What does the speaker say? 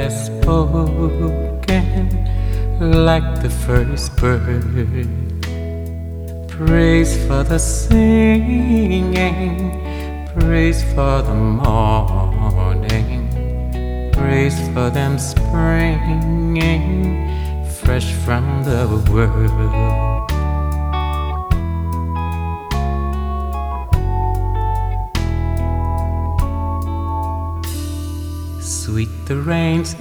has spoken like the first bird. Praise for the singing, praise for the morning, praise for them springing fresh from the world. Sweet the rain's